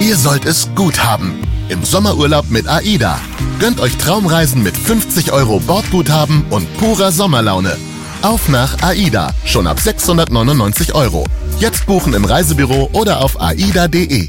Ihr sollt es gut haben. Im Sommerurlaub mit AIDA. Gönnt euch Traumreisen mit 50 € Bordguthaben und purer Sommerlaune. Auf nach AIDA, schon ab 699 €. Jetzt buchen im Reisebüro oder auf aida.de.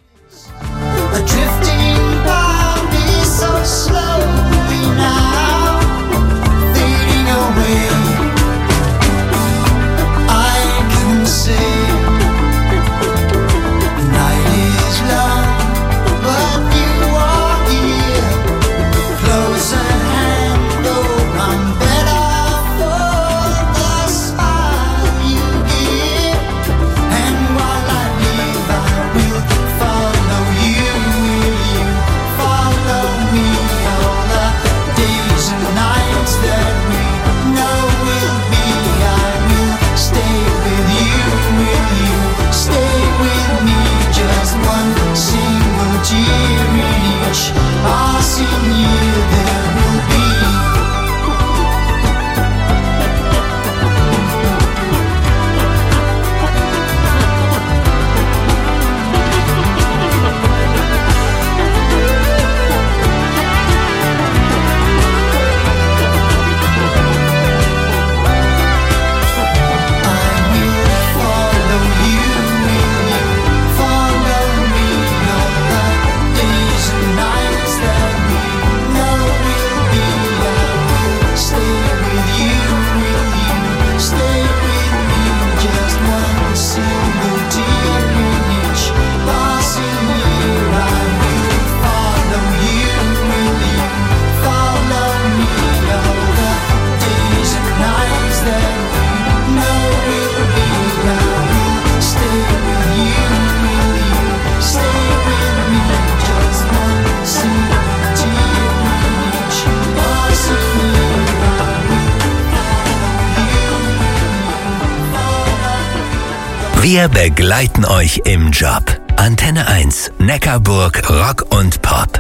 Wir begleiten euch im Job. Antenne 1, Neckarburg, Rock und Pop.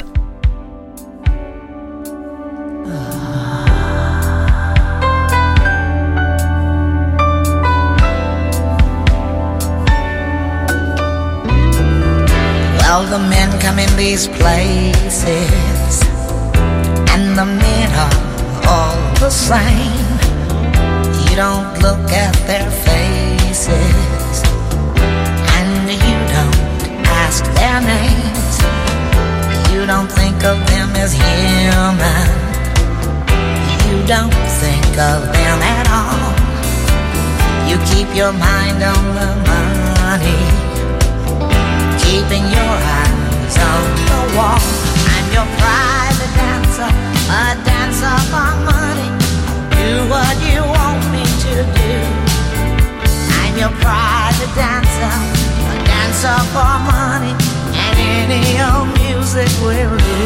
Well, the men come in these places, and the men are all the same. You don't look at their faces, and you don't ask their names. You don't think of them as human. You don't think of them at all. You keep your mind on the money, keeping your eyes on the wall. I'm your private dancer, a dancer for money. Do what you want me to do. I'm your private dancer, a dancer for money, and any old music will do.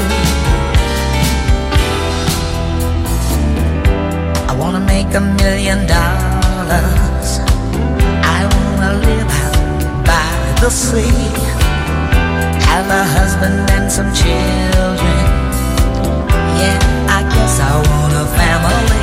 I wanna make $1 million. I wanna live out by the sea, have a husband and some children. Yeah, I guess I want a family.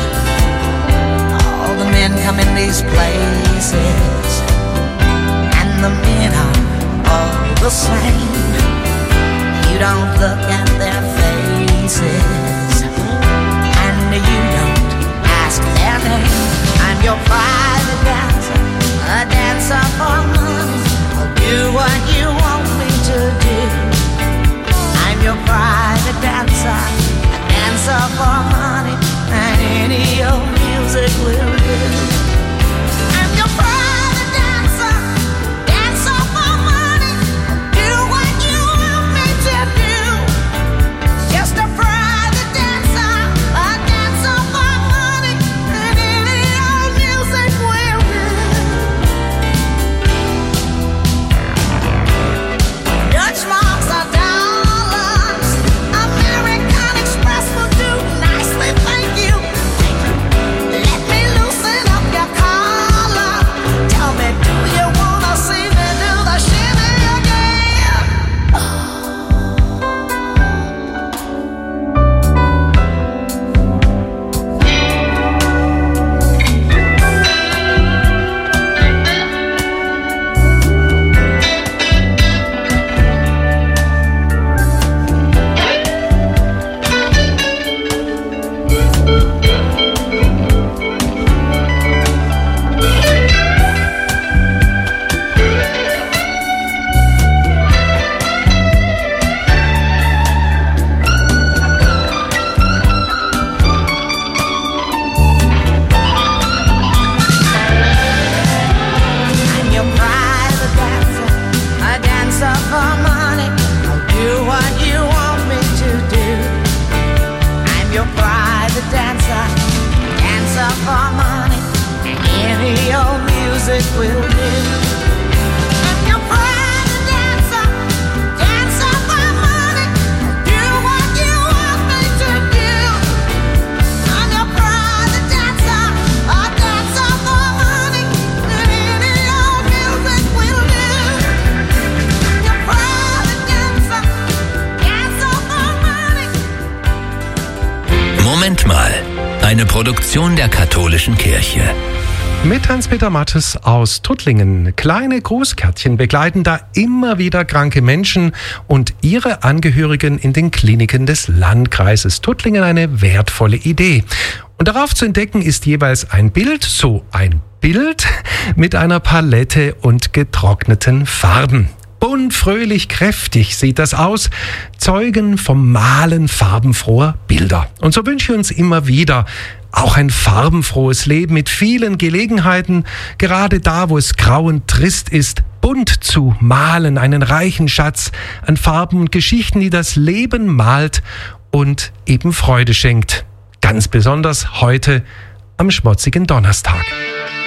All the men come in these places, and the men are all the same. You don't look at their faces, and you don't ask their name. I'm your private dancer, a dancer for money. I'll do what you want me to do. I'm your private dancer, a dancer for money, and any old music will do. I'm your private dancer, dancer for money. Do what you want me to do. Just a private dancer, a dancer for money, and any old music will do. any old music will do. And your private dancer, dance up my money, do what you want me to do. I'm your private dancer, I dance up my money, any old music will do. Your private dancer, dance up my money. Moment mal. Eine Produktion der Katholischen Kirche. Mit Hans-Peter Mattes aus Tuttlingen. Kleine Grußkärtchen begleiten da immer wieder kranke Menschen und ihre Angehörigen in den Kliniken des Landkreises Tuttlingen eine wertvolle Idee. Und darauf zu entdecken ist jeweils ein Bild, so ein Bild mit einer Palette und getrockneten Farben. Bunt, fröhlich, kräftig sieht das aus. Zeugen vom Malen farbenfroher Bilder. Und so wünschen wir uns immer wieder auch ein farbenfrohes Leben mit vielen Gelegenheiten, gerade da, wo es grau und trist ist, bunt zu malen, einen reichen Schatz an Farben und Geschichten, die das Leben malt und eben Freude schenkt. Ganz besonders heute am schmutzigen Donnerstag.